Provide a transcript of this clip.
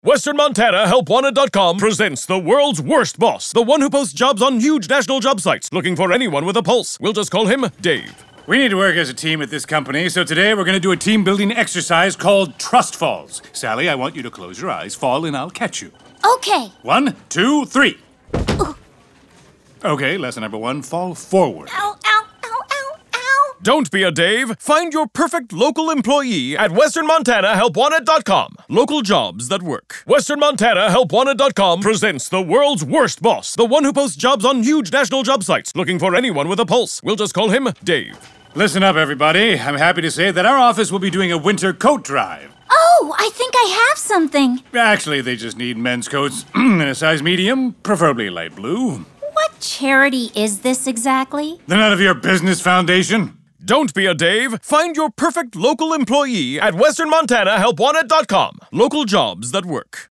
Western Montana HelpWanted.com presents the world's worst boss, the one who posts jobs on huge national job sites, looking for anyone with a pulse. We'll just call him Dave. We need to work as a team at this company, so today we're going to do a team-building exercise called Trust Falls. Sally, I want you to close your eyes, fall, and I'll catch you. Okay. 1, 2, 3. Okay, lesson number 1, fall forward. Ow, ow, ow, ow, ow. Don't be a Dave. Find your perfect local employee at Western Montana HelpWanted.com. Local jobs that work. Western Montana HelpWanted.com presents the world's worst boss, the one who posts jobs on huge national job sites, looking for anyone with a pulse. We'll just call him Dave. Listen up, everybody. I'm happy to say that our office will be doing a winter coat drive. Oh, I think I have something. Actually, they just need men's coats in a size medium, preferably light blue. What charity is this exactly? The None of Your Business Foundation. Don't be a Dave. Find your perfect local employee at Western Montana HelpWanted.com. Local jobs that work.